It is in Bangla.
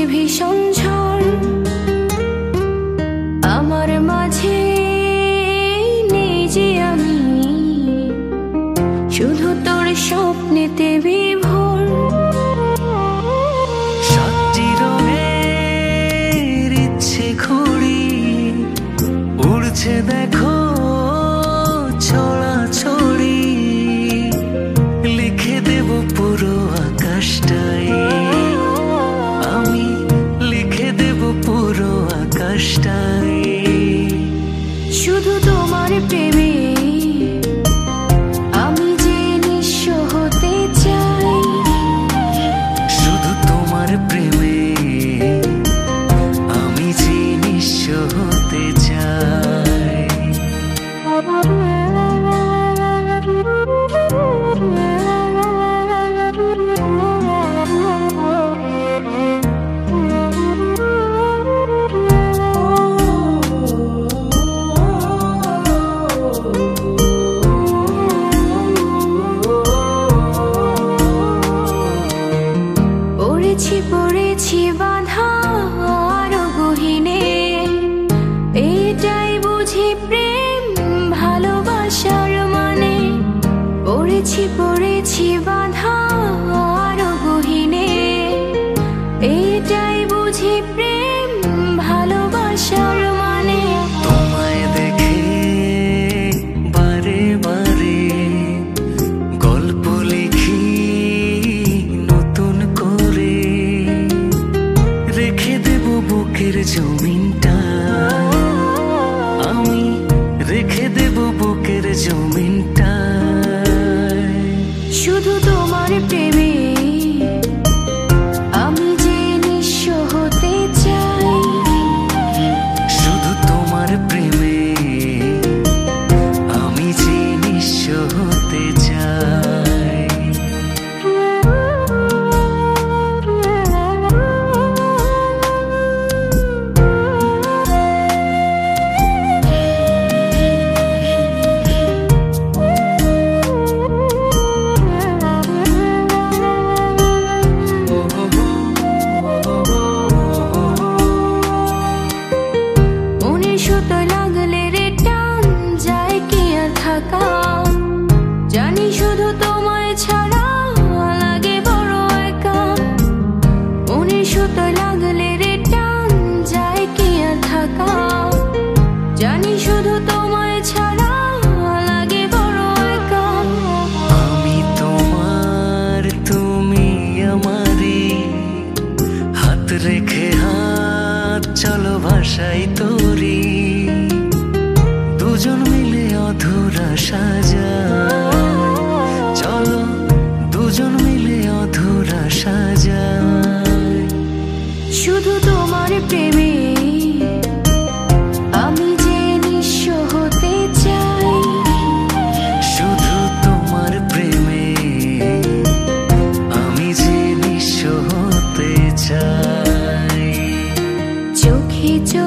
ভীষণ ঝড়, আমার মাঝে নেই যে আমি, শুধু তোর স্বপ্নেতে বিভোর। সাতটি রঙের ইচ্ছে ঘুড়ি উড়ছে দেখো ছড়াছড়ি, লিখে দেব পুরো আকাশটাই, আমি লিখে দেব পুরো আকাশটাই। শুধু তোমার প্রেমে আমি যে নিঃস্ব হতে চাই, শুধু তোমার প্রেমে আমি যে নিঃস্ব হতে চাই। পড়েছি বাঁধা আরো গহীনে, এটাই বুঝি প্রেম ভালোবাসার মানে। পড়েছি বাঁধা আরো গহীনে, এটাই বুঝি প্রেম ভালোবাসার মানে। তোমায় দেখে বারে বারে গল্প লিখি নতুন করে, রেখে দেব বুকের জমিনটা, আমি রেখে দেব বুকের জমিনটা। শুধু তোমার প্রেমে আমি যে নিঃস্ব হতে চাই, শুধু তোমার প্রেমে আমি যে নিঃস্ব হতে চাই। জানি শুধু তোমায় ছাড়া লাগে বড় একা, মনে সুতো লাগলে রে টান যায় কি আর থাকা। জানি শুধু তোমায় ছাড়া লাগে বড় একা। আমি তোমার তুমি আমারি, হাত রেখে হাত চলো ভাষাই তোরি, দুজন মিলে অধুরা সাজা, চলো দুজন মিলে অধুরা সাজা। শুধু তোমার প্রেমে আমি যে নিঃস্ব হতে চাই, শুধু তোমার প্রেমে আমি যে নিঃস্ব হতে চাই। চোখে